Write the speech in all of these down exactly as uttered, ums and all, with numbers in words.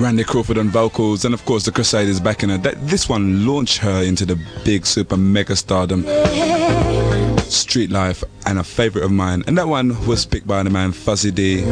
Randy Crawford on vocals, and of course the Crusaders back in her. That, this one launched her into the big super mega stardom. Street Life, and a favourite of mine. And that one was picked by the man Fuzzy D.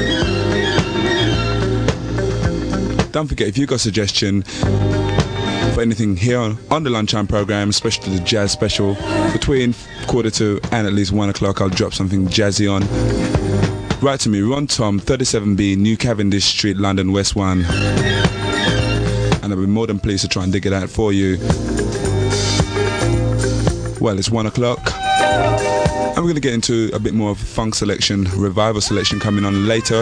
Don't forget, if you got a suggestion for anything here on, on the Lunchtime programme, especially the jazz special, between quarter to and at least one o'clock, I'll drop something jazzy on. Write to me, Ron Tom, thirty-seven B, New Cavendish Street, London, West one. And I'll be more than pleased to try and dig it out for you. Well, it's one o'clock. And we're going to get into a bit more of funk selection, revival selection coming on later.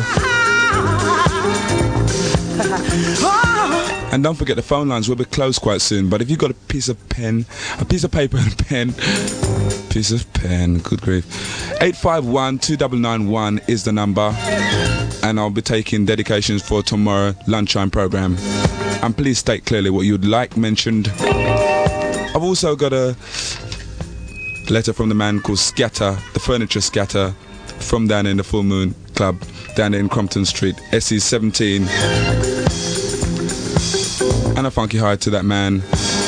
And don't forget the phone lines will be closed quite soon. But if you've got a piece of pen, a piece of paper and a pen, piece of pen, good grief. eight five one, two nine nine one is the number. And I'll be taking dedications for tomorrow lunchtime program. And please state clearly what you'd like mentioned. I've also got a letter from the man called Scatter, the furniture scatter, from down in the Full Moon Club, down in Crompton Street, S E seventeen. And a funky hi to that man.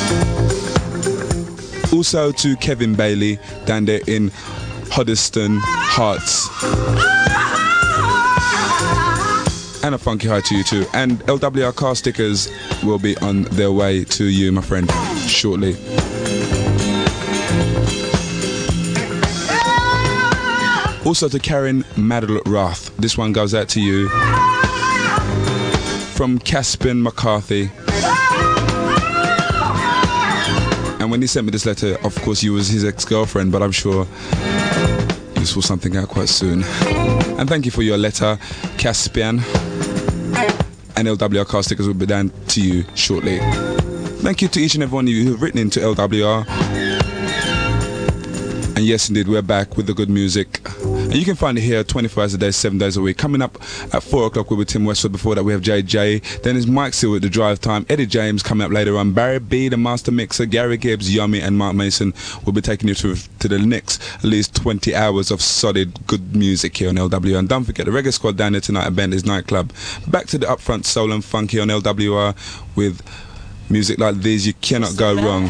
Also to Kevin Bailey, down there in Hoddesdon Hearts. And a funky hi to you too. And L W R car stickers will be on their way to you, my friend, shortly. Also to Karen Maddle-Roth. This one goes out to you. From Caspian McCarthy. And when he sent me this letter, of course, you was his ex-girlfriend, but I'm sure you saw something out quite soon. And thank you for your letter, Caspian. And L W R car stickers will be down to you shortly. Thank you to each and every one of you who've written into L W R. And yes, indeed, we're back with the good music. And you can find it here twenty-four hours a day, seven days a week. Coming up at four o'clock, we'll be Tim Westwood. Before that, we have J J. Then it's Mike Seal at the drive time. Eddie James coming up later on. Barry B, the master mixer. Gary Gibbs, Yummy, and Mark Mason will be taking you to, to the next at least twenty hours of solid, good music here on L W R. And don't forget, the Reggae Squad down there tonight at Bentley's Nightclub. Back to the upfront soul and funky on L W R with music like these. You cannot go wrong.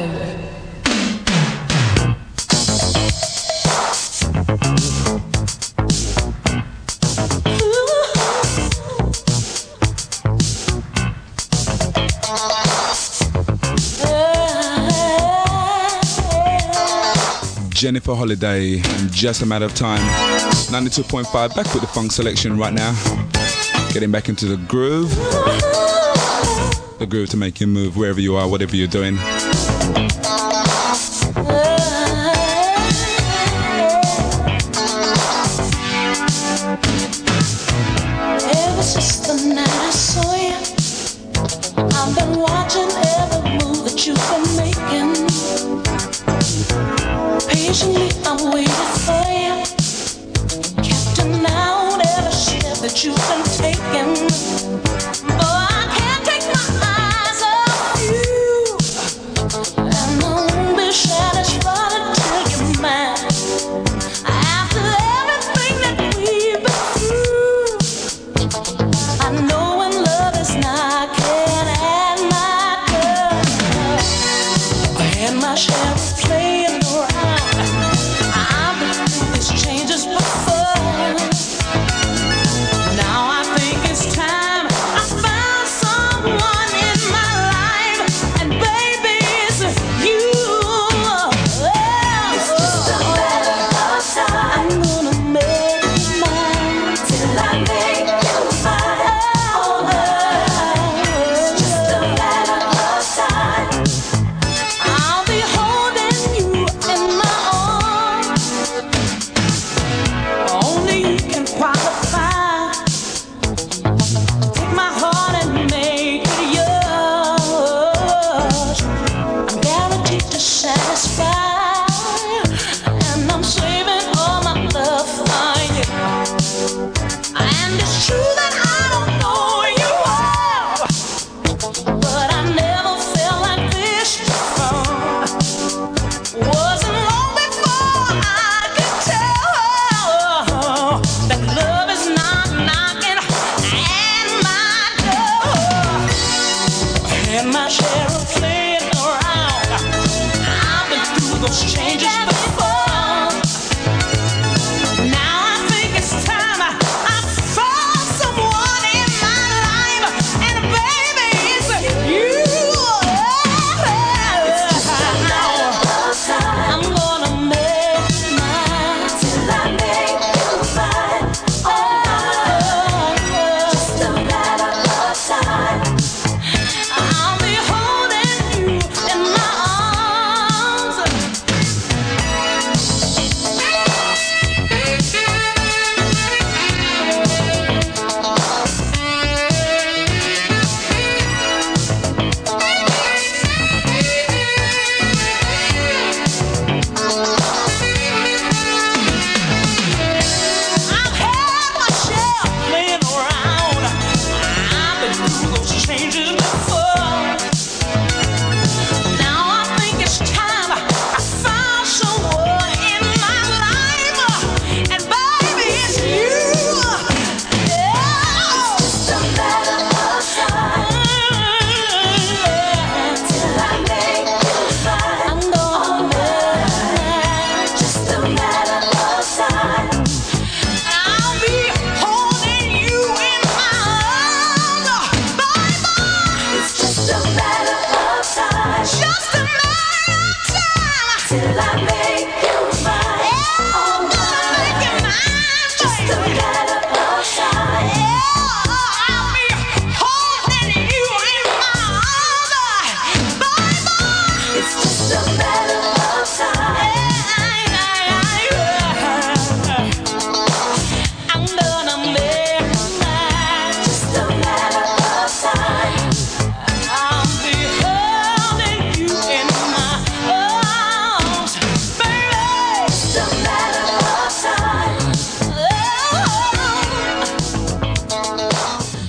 Jennifer Holiday, in just a matter of time. ninety-two point five, back with the funk selection right now. Getting back into the groove. The groove to make you move wherever you are, whatever you're doing. Ever since the night I saw you, I've been watching every move that you've been making. Patiently I'm waiting for you, counting down every step that you've been taking. Oh, I can't take my eyes off you, and I won't be satisfied until you're mine. After everything that we've been through, I know when love is not, I can't add my girl. I had my share of playing around. I've been through these changes before. Now I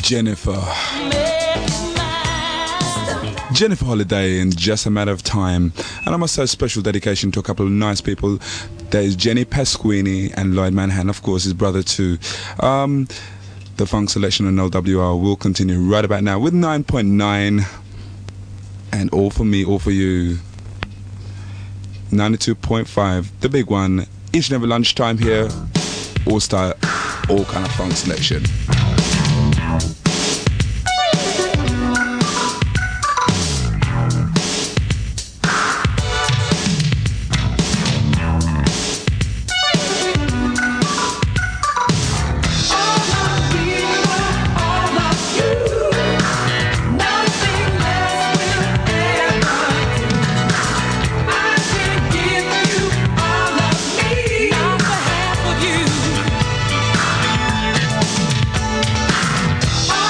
Jennifer. Jennifer Holiday in Just a Matter of Time. And I must say a special dedication to a couple of nice people. There is Jenny Pasquini and Lloyd Manhattan, of course, his brother too. Um, the funk selection on L W R will continue right about now with nine point nine. And all for me, all for you. ninety-two point five, the big one. Each and every lunchtime here. All style, all kind of funk selection. All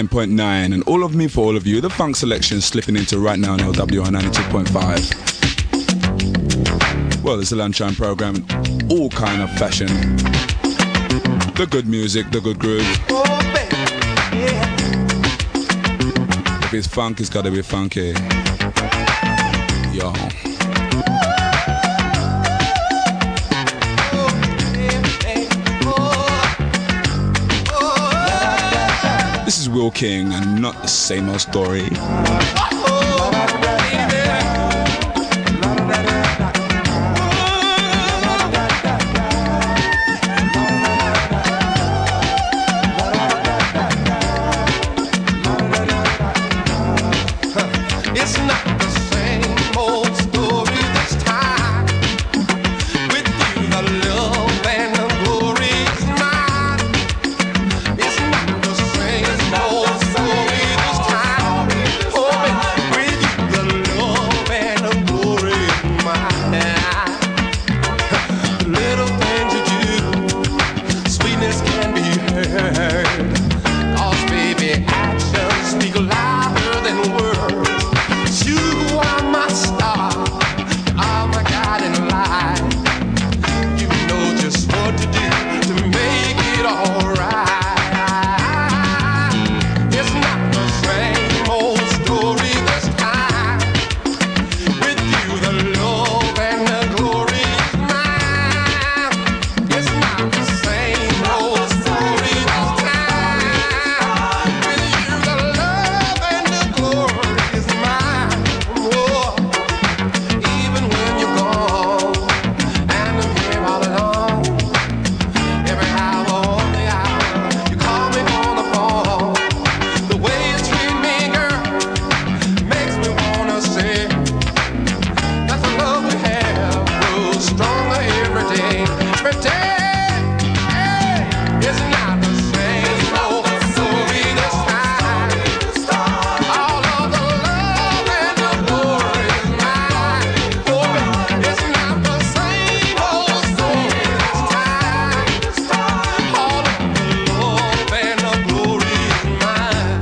ninety-nine point nine, and all of me for all of you. The funk selection slipping into right now on L W R ninety-two point five. Well, it's a lunchtime program in all kind of fashion. The good music, the good groove. Oh, baby, yeah. If it's funk, it's gotta be funky. Yo. This is Will King and not the same old story. It's not the same old story this time. With you, the love and the glory is mine. It's not the same old story this time. Oh, with you, the love and the glory is mine. The little things you do, sweetness can be heard. 'Cause baby, actions speak louder than words. You are my star, you are my guiding light. You know just what to do to make it alright. It's not the same old story this time. With you, the love and the glory is mine. It's not the same old story this time. With you, the love and the glory is mine. Oh, even when you're gone and I'm here all alone, every hour on the hour you call me on the phone. The way you treat me, girl, makes me wanna say that the love we have grows stronger every day, every day. Hey, it's not the same old story this time. All of the love and the glory is mine. Oh, it's not the same old story this time. All of the love and the glory is mine.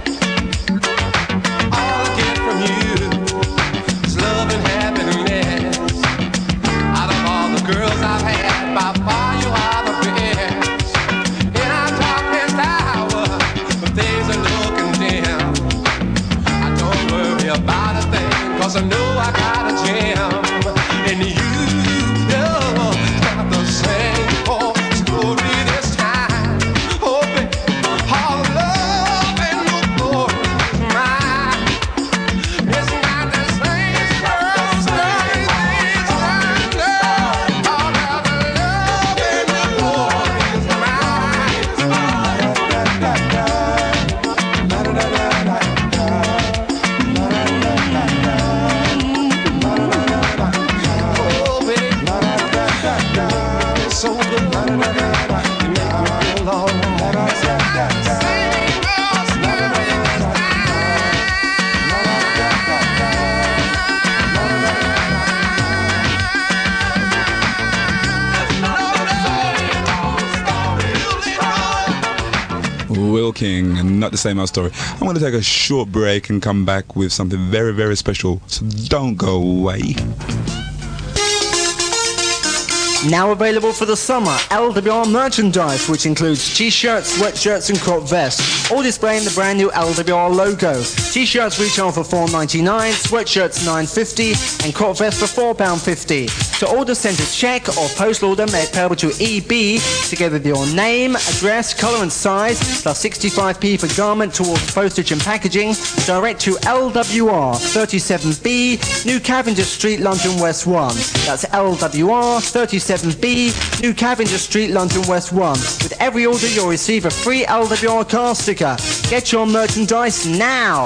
All I get from you is love and happiness. Out of all the girls I've had, by far you are the best. In our darkest hour, when things are looking dim, I don't worry about a thing, 'cause I know I got a gem. And you know it's not the same old story this time. Oh, baby, all the love and the glory is mine. It's not the same old story this time. No. All of the love and the glory is mine. Oh, baby, it's so good. You make me feel all right. It's not the same old story this Will King and not the same old story. I'm going to take a short break and come back with something very, very special. So don't go away. Now available for the summer, L W R merchandise, which includes t-shirts, sweatshirts and crop vests, all displaying the brand new L W R logo. T-shirts retail for four pounds ninety-nine, sweatshirts nine pounds fifty and crop vests for four pounds fifty. To order, send a check or postal order made payable to E B, together with your name, address, colour and size, plus sixty-five p per garment towards postage and packaging, direct to L W R thirty-seven B, New Cavendish Street, London West one. That's L W R thirty-seven B, New Cavendish Street, London West one. With every order you'll receive a free L W R car sticker. Get your merchandise now!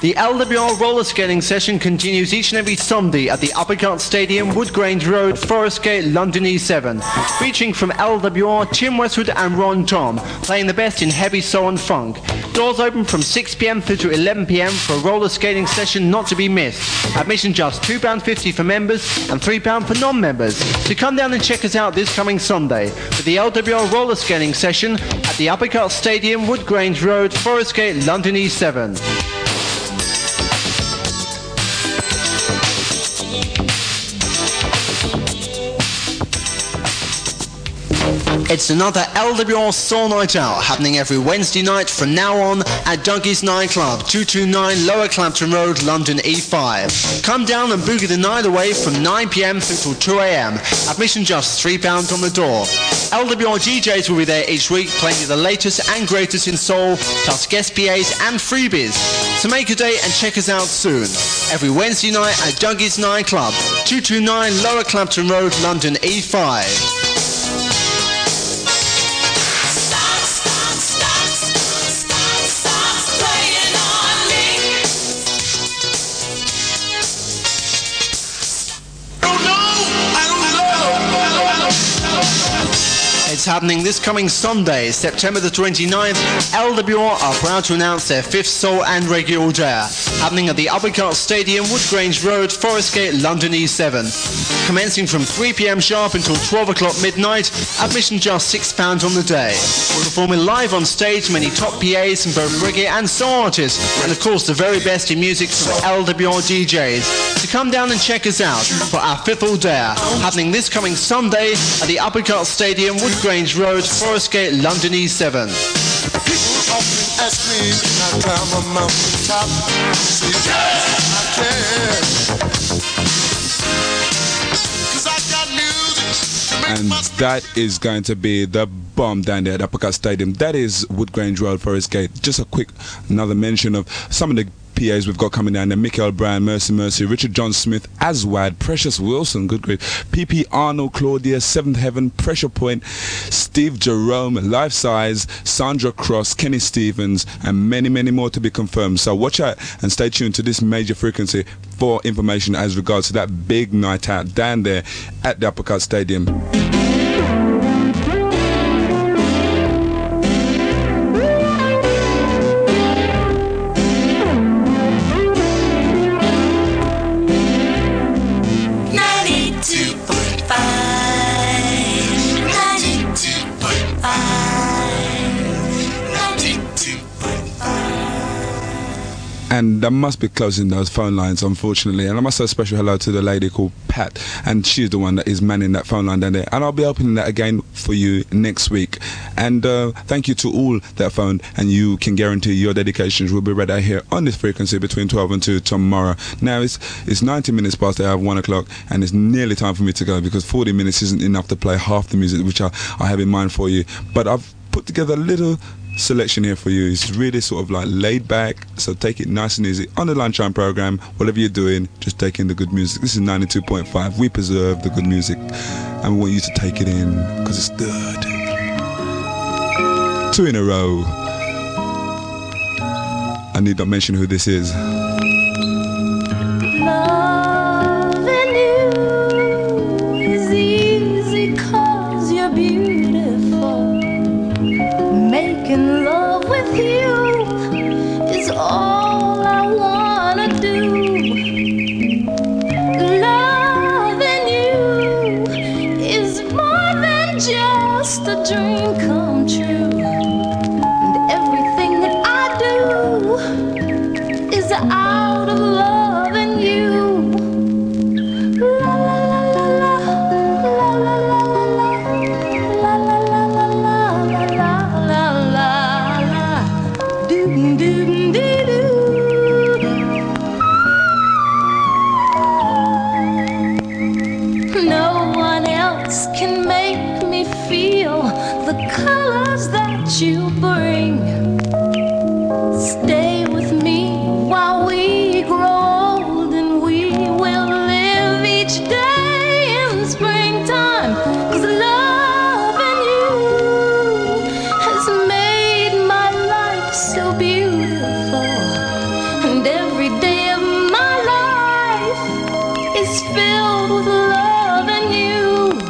The L W R roller skating session continues each and every Sunday at the Uppercut Stadium, Wood Grange Road, Forest Gate, London E seven. Featuring from L W R, Tim Westwood and Ron Tom, playing the best in heavy soul and funk. Doors open from six p m through to eleven p m for a roller skating session not to be missed. Admission just two pounds fifty for members and three pounds for non-members. So come down and check us out this coming Sunday for the L W R roller skating session at the Uppercut Stadium, Wood Grange Road, Forest Gate, London E seven. It's another L W R Soul Night Out happening every Wednesday night from now on at Dougie's Nightclub, two two nine Lower Clapton Road, London E five. Come down and boogie the night away from nine p m through till two a m. Admission just three pounds on the door. L W R D Js will be there each week playing you the latest and greatest in soul, plus guest P As and freebies. So make a date and check us out soon. Every Wednesday night at Dougie's Nightclub, two two nine Lower Clapton Road, London E five. It's happening this coming Sunday, September the twenty-ninth. L W R are proud to announce their fifth Soul and Reggae All Day, happening at the Uppercut Stadium, Wood Grange Road, Forest Gate, London E seven. Commencing from three p m sharp until twelve o'clock midnight, admission just six pounds on the day. We're performing live on stage many top P As from both reggae and soul artists, and of course the very best in music from L W R D Js. So come down and check us out for our fifth All Day, happening this coming Sunday at the Uppercut Stadium, Wood Grange Road, Forest Gate, London E seven. People often ask me, can I climb a mountain top? Say, yes, I can. 'Cause I got music to make And my that is going to be the bomb down there at Uppercut Stadium. That is Wood Grange Road, Forest Gate. Just a quick another mention of some of the P As we've got coming down there. Mikael Brown, Mercy Mercy, Richard John Smith, Aswad, Precious Wilson, good grief, P P Arnold, Claudia, Seventh Heaven, Pressure Point, Steve Jerome, Life Size, Sandra Cross, Kenny Stevens, and many, many more to be confirmed. So watch out and stay tuned to this major frequency for information as regards to that big night out down there at the Uppercut Stadium. And I must be closing those phone lines, unfortunately. And I must say a special hello to the lady called Pat. And she's the one that is manning that phone line down there. And I'll be opening that again for you next week. And uh, thank you to all that phoned. And you can guarantee your dedications will be read out here on this frequency between twelve and two tomorrow. Now, it's it's ninety minutes past the hour of one o'clock. And it's nearly time for me to go because forty minutes isn't enough to play half the music which I, I have in mind for you. But I've put together a little selection here for you. It's really sort of like laid back, so take it nice and easy on the lunchtime program. Whatever you're doing, just take in the good music. This is ninety-two point five. We preserve the good music and we want you to take it in because it's good. Two in a row. I need not mention who this is. Loving you is easy 'cause you're beautiful. Making love with you is all I wanna do. Loving you is more than just a dream come true. And everything that I do is I is filled with love and you.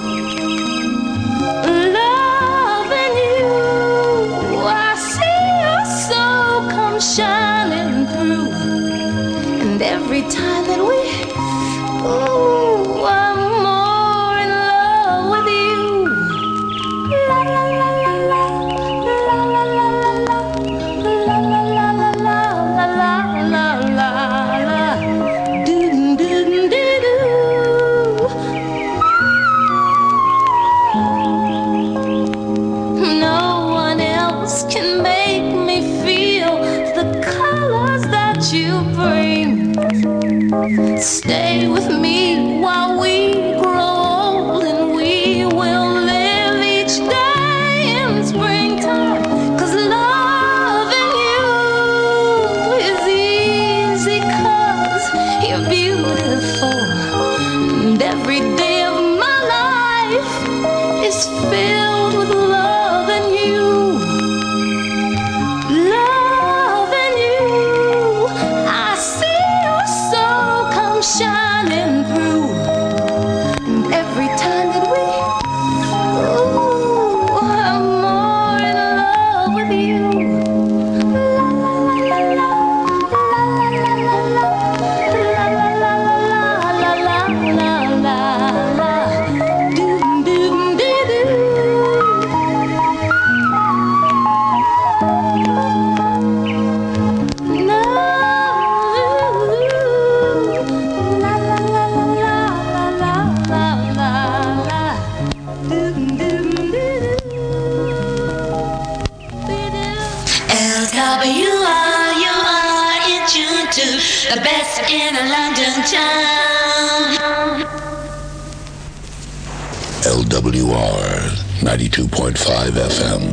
Love and you. I see your soul come shining through. And every time that we, ooh, I'm more in love with you. La la la la la, la la la la la, la la la la la, la la la la, doo doo doo doo. No one else can make me feel the colors that you bring. Stay with me while we grow old, and we will live each day in springtime. 'Cause loving you is easy, 'cause you're beautiful. And every day of my life is filled with love and you. Love and you. I see your soul come shining through. And every time that we, ooh, I'm more in love with you. La la la la la, la la la la, la la la la la, la doo doo doo doo. No, la la la la la la la la la, doo doo doo doo. L W R, you are in tune to the best in a London town. L W R ninety-two point five F M.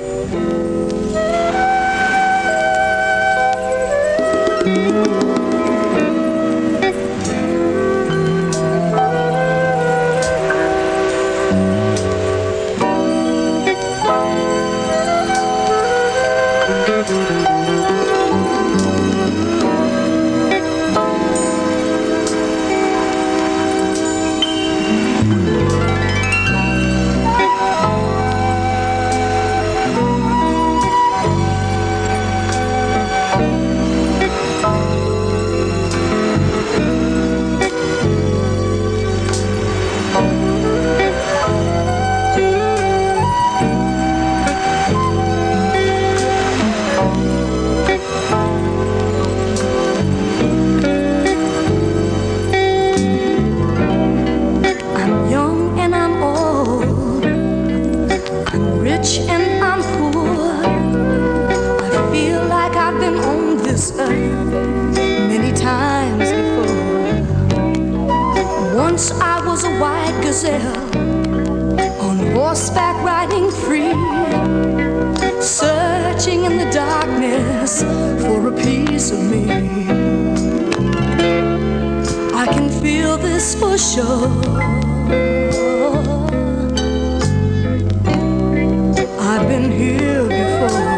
I'm young and I'm old. I'm rich and I'm poor. I feel like I've been on this earth many times before. Once I was a white gazelle on horseback riding free, searching in the darkness for a piece of me. I can feel this for sure. I've been here before.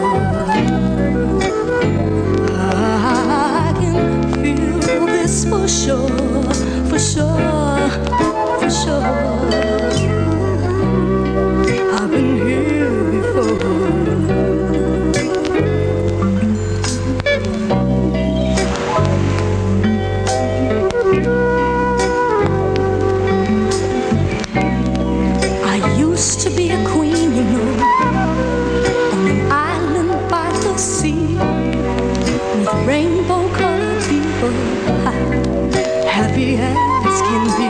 I can feel this for sure, for sure, for sure. I've been here before. I used to be a queen, you know, on an island by the sea, with rainbow-colored people, happy as can be.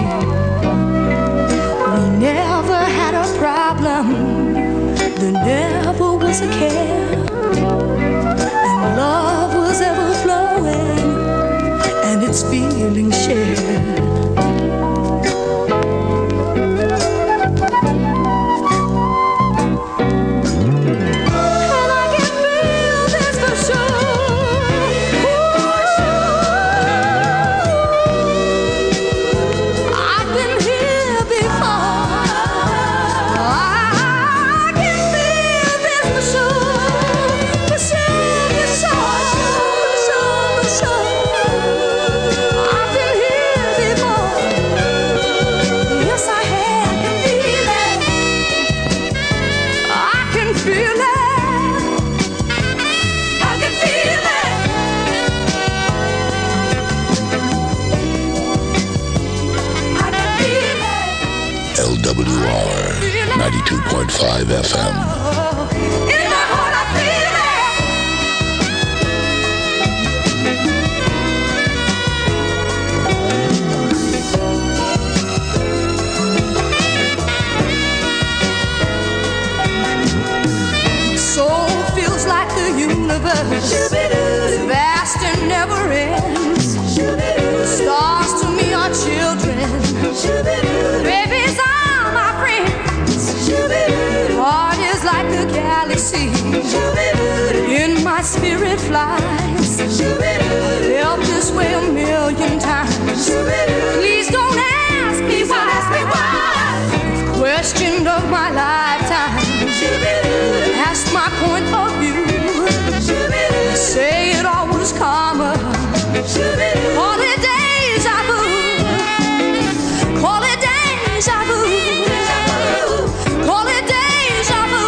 We never had a problem, there never was a care, and love was ever flowing, and its feelings shared. I've been here W R ninety-two point five F M. In my heart I feel it. Soul feels like the universe, vast and never ends. Stars to me are children, babies are my friends. Heart is like a galaxy, in my spirit flies. Felt this way a million times. Please don't ask me why. Question of my lifetime. Ask my point of view. Say it all was karma. Call it deja vu. Call it deja vu. Call it deja vu.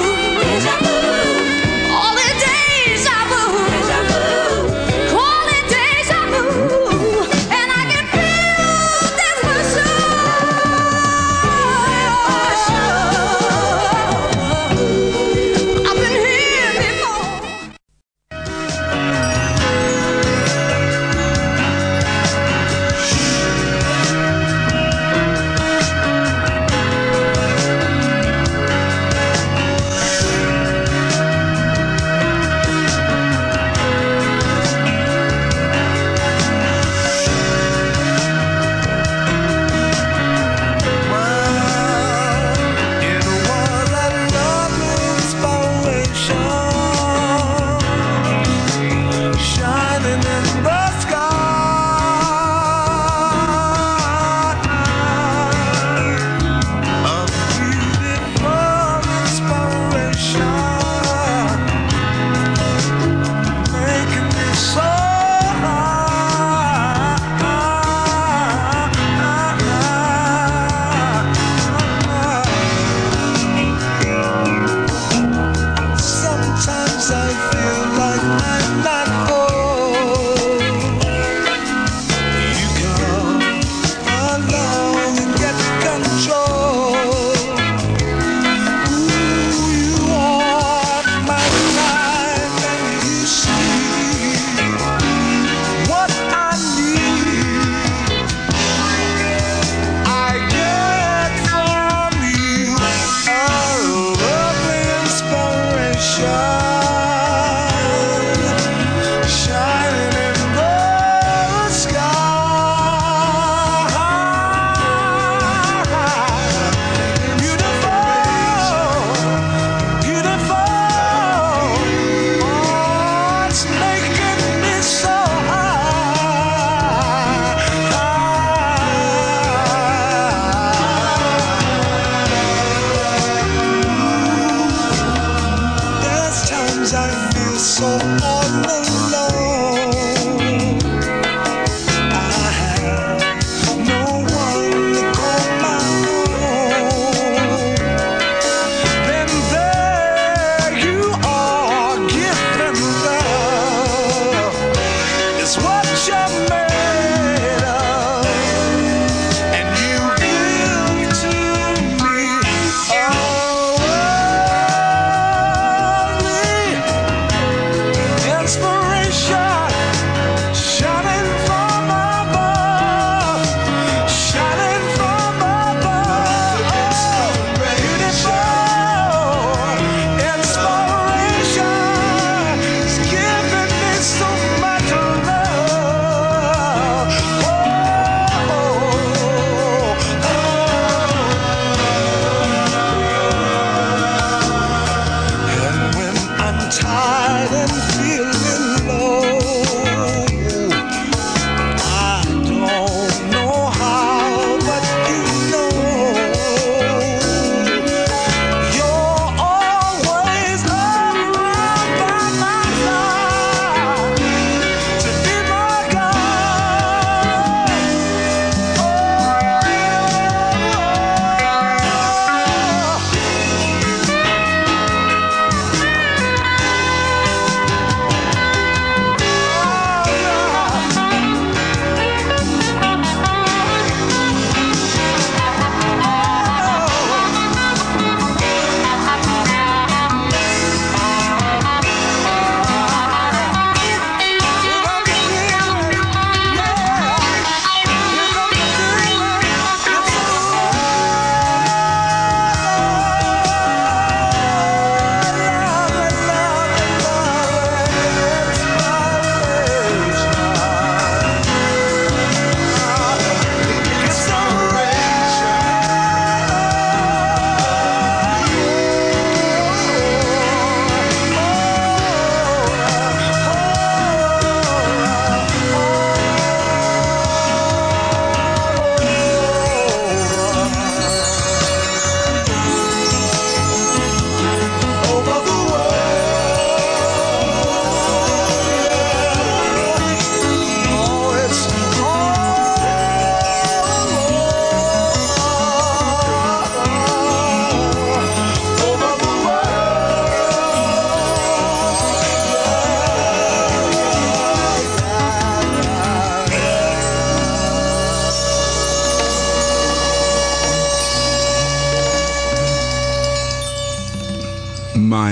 Call it deja vu. Call it deja vu. And I can feel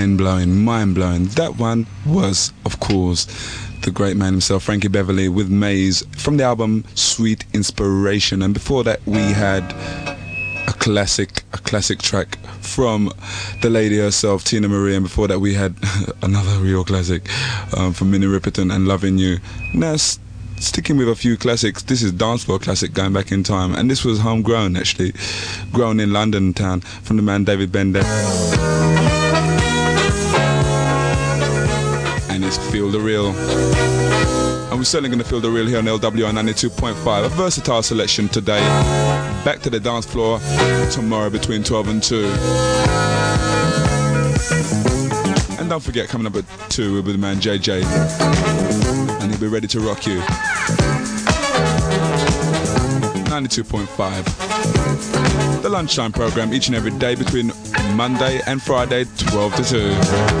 mind-blowing, mind-blowing. That one was, of course, the great man himself, Frankie Beverly, with Maze from the album Sweet Inspiration. And before that, we had a classic, a classic track from the lady herself, Tina Marie. And before that, we had another real classic um, from Minnie Riperton and Loving You. Now, s- sticking with a few classics, this is dance floor classic going back in time, and this was homegrown, actually, grown in London town from the man David Bender. And it's Feel the Real. And we're certainly going to feel the real here on L W R ninety-two point five. A versatile selection today. Back to the dance floor tomorrow between twelve and two. And don't forget, coming up at two, we'll be the man J J. And he'll be ready to rock you. ninety-two point five. The lunchtime program each and every day between Monday and Friday, twelve to two.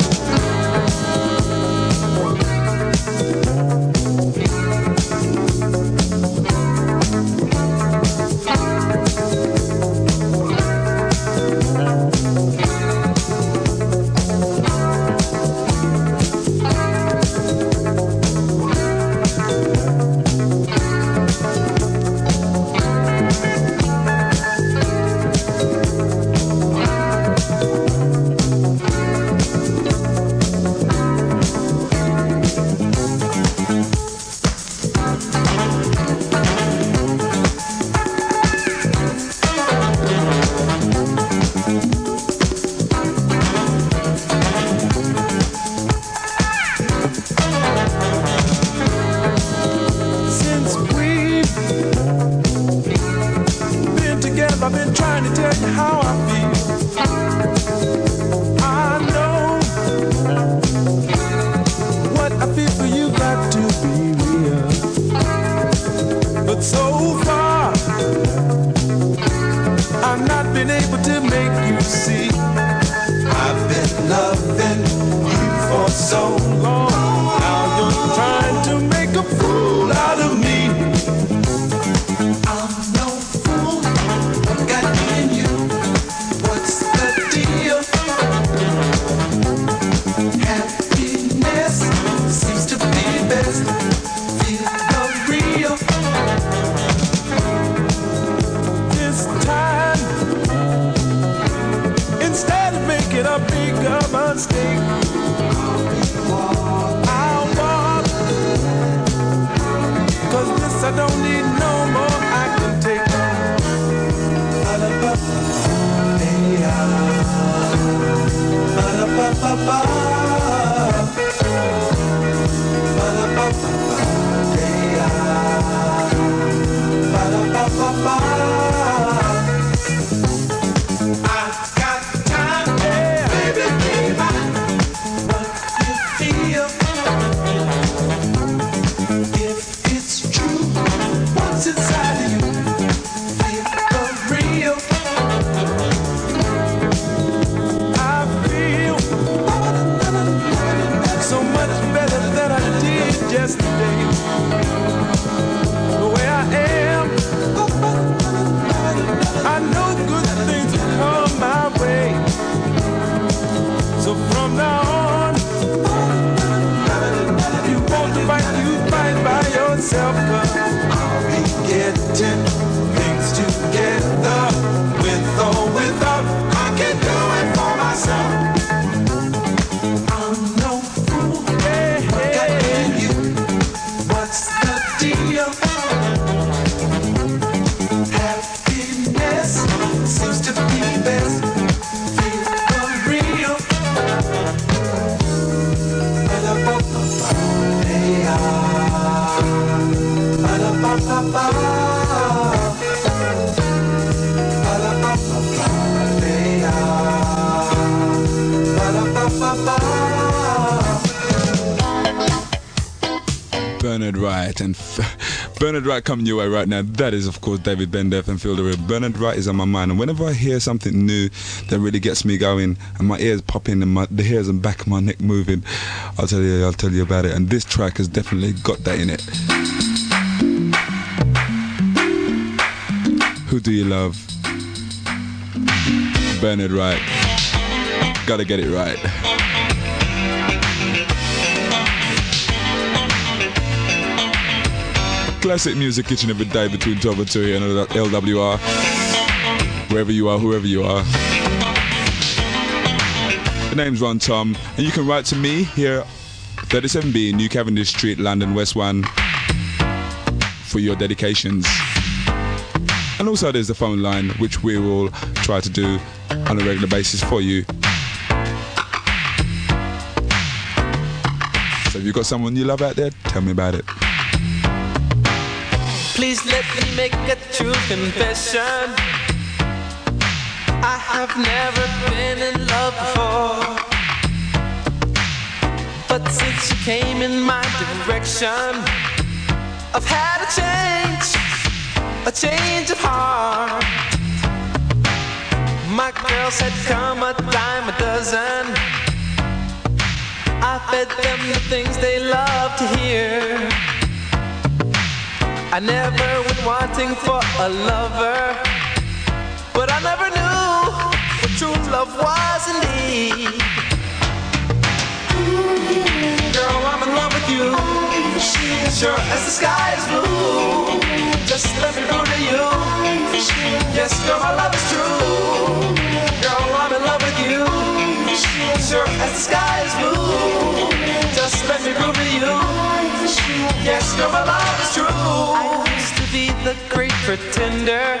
Bernard Wright and F- Bernard Wright coming your way right now. That is, of course, David Bender and Feel the Real. Bernard Wright is on my mind, and whenever I hear something new that really gets me going, and my ears popping and my, the hairs on the back of my neck moving, I'll tell you, I'll tell you about it. And this track has definitely got that in it. Who do you love? Bernard Wright. Gotta get it right. Classic music each and every day between twelve and two here on L W R. Wherever you are, whoever you are. The name's Ron Tom, and you can write to me here, thirty-seven B, New Cavendish Street, London, West one, for your dedications. And also there's the phone line, which we will try to do on a regular basis for you. So if you've got someone you love out there, tell me about it. Please let me make a true confession. I have never been in love before, but since you came in my direction, I've had a change, a change of heart. My girls had come a dime a dozen. I fed them the things they love to hear. I never went wanting for a lover, but I never knew what true love was indeed. Girl, I'm in love with you, sure as the sky is blue. Just let me prove to you, yes, girl, my love is true. Girl, I'm in love with you, sure as the sky is blue. Just let me prove to you, yes, girl, my love is true. I used to be the great pretender.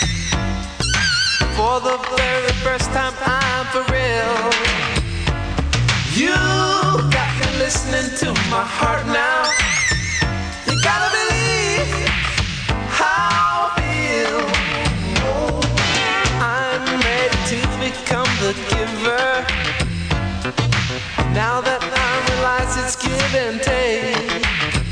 For the very first time, I'm for real. You got me listening to my heart now. You gotta believe how I feel. I'm ready to become the giver. Now that I realize it's give and take.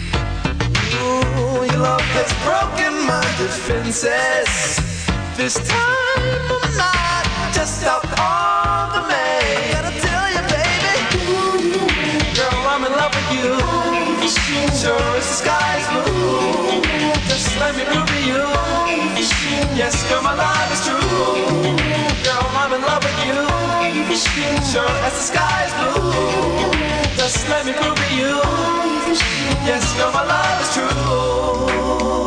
Ooh, your love has broken my defenses. This time I'm not just out on the main. Gotta tell you, baby, girl, I'm in love with you. Sure as the sky is blue. Just let me prove to you, yes, girl, my love is true. Girl, I'm in love with you. Sure as the sky is blue. Just let me prove to you, yes, girl, my love is true.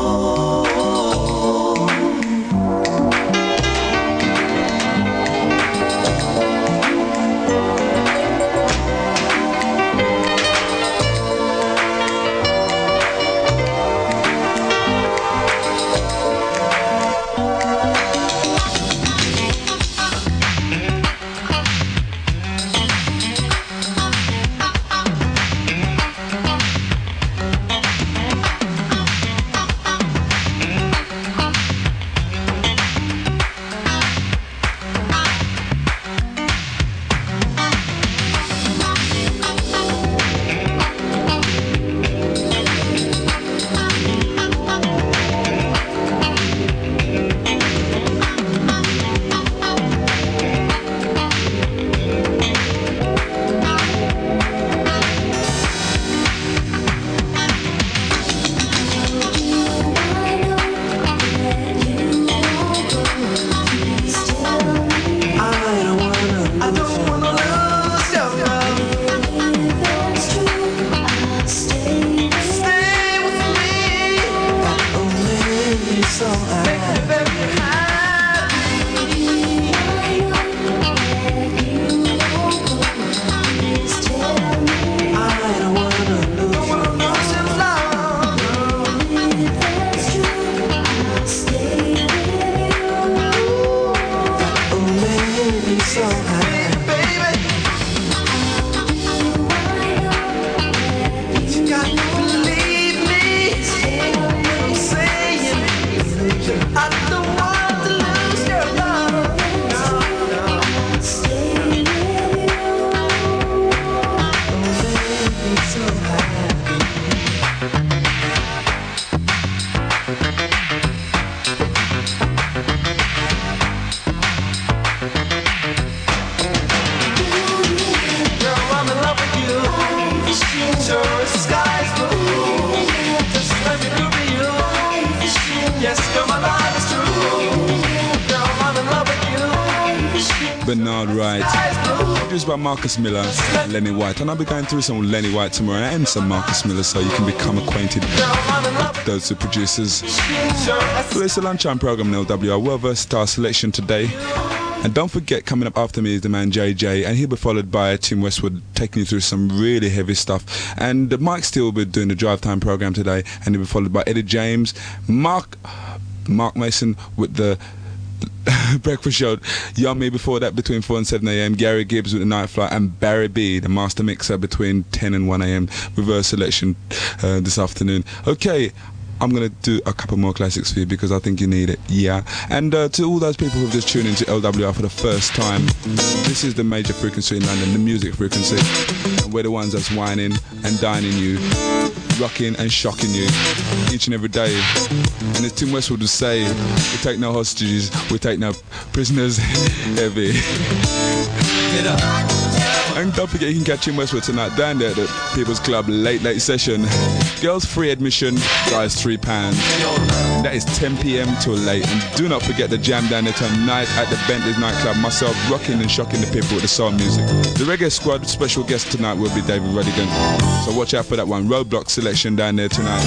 Bernard Wright. Produced by Marcus Miller and Lenny White. And I'll be going through some with Lenny White tomorrow and some Marcus Miller so you can become acquainted with those two producers. So it's a lunchtime program in L W R. Well versatile selection today. And don't forget, coming up after me is the man J J, and he'll be followed by Tim Westwood taking you through some really heavy stuff. And Mike Steele will be doing the drive time program today, and he'll be followed by Eddie James, Mark Mark Mason with the breakfast show, Yummy before that between four and seven a.m, Gary Gibbs with the night flight, and Barry B, the master mixer, between ten and one a.m. reverse selection uh, this afternoon. Okay, I'm going to do a couple more classics for you because I think you need it, yeah. And uh, to all those people who've just tuned into L W R for the first time, this is the major frequency in London, the music frequency. And we're the ones that's whining and dining you, rocking and shocking you each and every day. And as Tim Westwood would say, we take no hostages, we take no prisoners, heavy. Get up. And don't forget, you can catch Tim Westwood tonight down there at the People's Club late, late session. Girls free admission, guys three pounds. That is ten p.m. till late. And do not forget the jam down there tonight at the Bentley's nightclub. Myself rocking and shocking the people with the soul music. The Reggae Squad special guest tonight will be David Ruddigan. So watch out for that one. Roadblock selection down there tonight.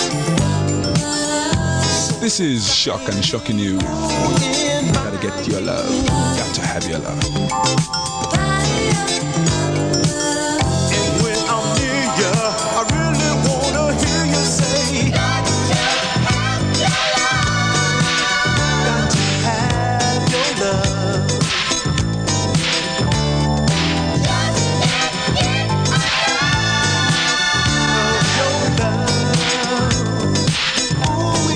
This is Shock and Shocking You. Gotta get your love. Got to have your love. I really wanna hear you say, got to have your love. Your love. Ooh,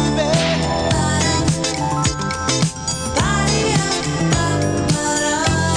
baby.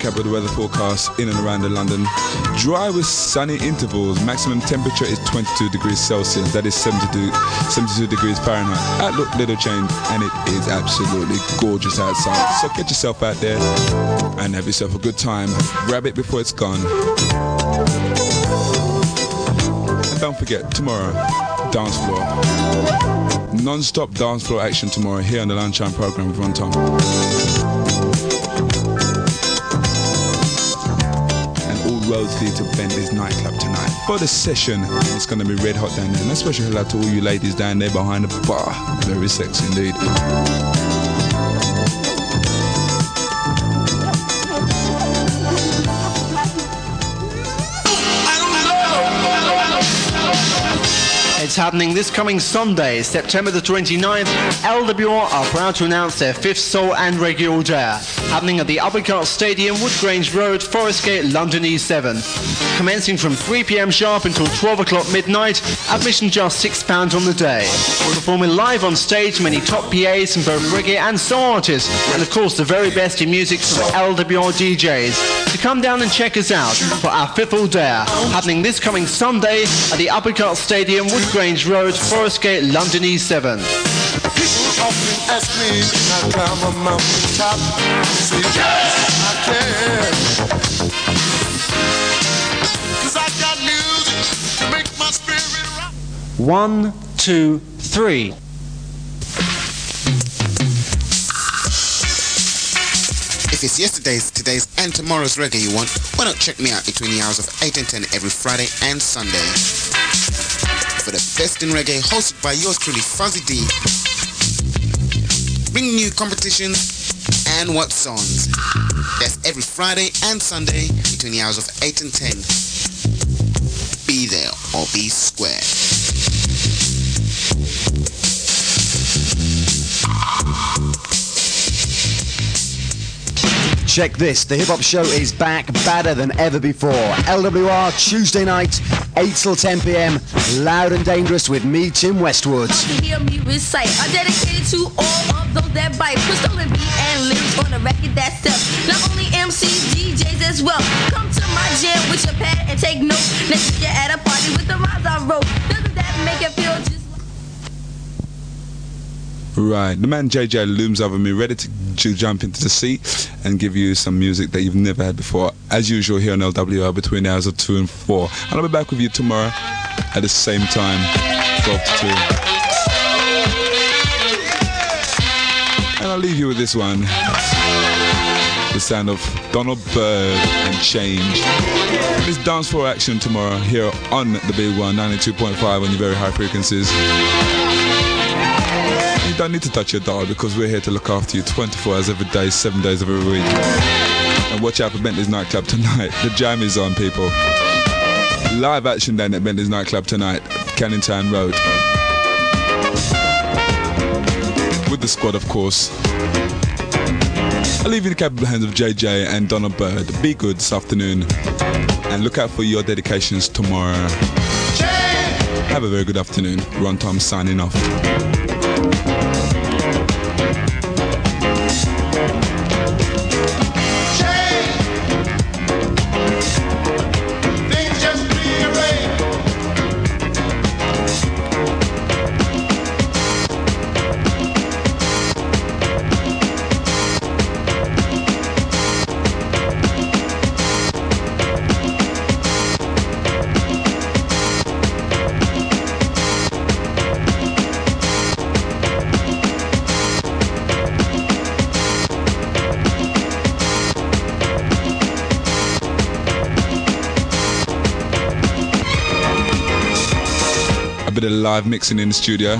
recap of the weather forecast in and around the London. Dry with sunny intervals. Maximum temperature is twenty-two degrees Celsius. That is seventy-two, seventy-two degrees Fahrenheit. Outlook little change, and it is absolutely gorgeous outside. So get yourself out there and have yourself a good time. Grab it before it's gone. And don't forget, tomorrow, dance floor. Non-stop dance floor action tomorrow here on the Lunchtime Programme with Ron Tom. And all roads lead to Bentley's nightclub tonight for the session. It's going to be red hot down there. And a special hello to all you ladies down there behind the bar. Very sexy indeed. It's happening this coming Sunday, September the twenty-ninth. L W R are proud to announce their fifth Soul and Reggae All Day, happening at the Uppercut Stadium, Wood Grange Road, Forest Gate, London E seven. Commencing from three p.m. sharp until twelve o'clock midnight, admission just six pounds on the day. Performing live on stage, many top P As from both reggae and soul artists, and of course the very best in music from L W R D Js. So come down and check us out for our fifth All Day, happening this coming Sunday at the Uppercut Stadium, Wood Grange Road, Forest Gate, London E seven. People often ask me, can I climb a mountain top? Say yes, I can. Cause I got music to make my spirit rock. One, two, three. If it's yesterday's, today's and tomorrow's reggae you want, why not check me out between the hours of eight and ten every Friday and Sunday for the best in reggae, hosted by yours truly, Fuzzy D. Bringing you competitions and what songs. That's every Friday and Sunday between the hours of eight and ten. Be there or be square. Check this, the Hip Hop Show is back, badder than ever before. L W R, Tuesday night, eight till ten p.m, loud and dangerous with me, Tim Westwood. You hear me recite, I'm dedicated to all of those that bite. Crystal and beat and lyrics on a record that steps. Not only M Cs, D Js as well. Come to my jam with your pad and take notes. Next year at a party with the rhymes I wrote. Doesn't that make it feel just Right, the man J J looms over me, ready to, to jump into the seat and give you some music that you've never had before, as usual here on L W R between the hours of two and four. And I'll be back with you tomorrow at the same time, twelve to two. And I'll leave you with this one, the sound of Donald Byrd and Change. And it's dance floor action tomorrow here on the Big One, ninety-two point five on your very high frequencies. You don't need to touch your dial because we're here to look after you twenty-four hours every day, seven days of every week. And watch out for Bentley's nightclb tonight. The jam is on, people. Live action down at Bentley's nightclub tonight, Canning Town Road. With the squad, of course. I'll leave you in the capable hands of J J and Donald Byrd. Be good this afternoon. And look out for your dedications tomorrow. Have a very good afternoon. Ron Tom signing off. Bit of live mixing in the studio.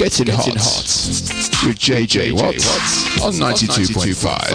Getting, Getting hot. hot with J J Watts on ninety-two point five.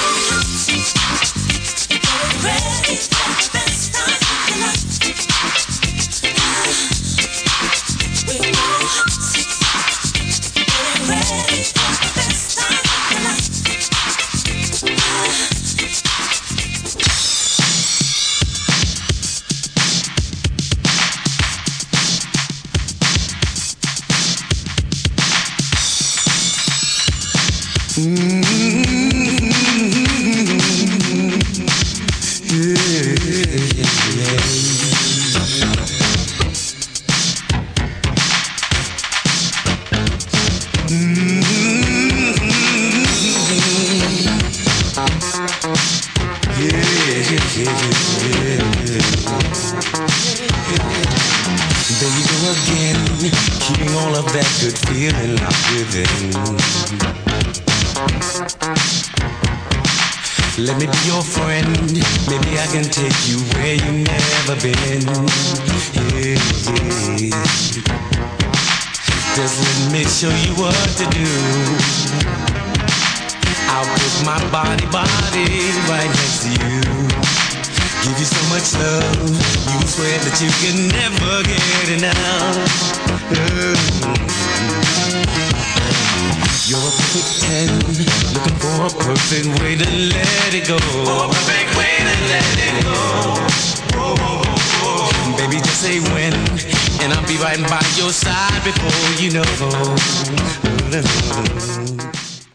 Let me be your friend. Maybe I can take you where you've never been. Yeah, yeah. Just let me show you what to do. I'll put my body, body right next to you. Give you so much love, you swear that you can never get enough. Oh. You're a perfect ten, looking for a perfect way to let it go. For a perfect way to let it go. Oh, oh, oh. Baby, just say when, and I'll be right by your side before you know.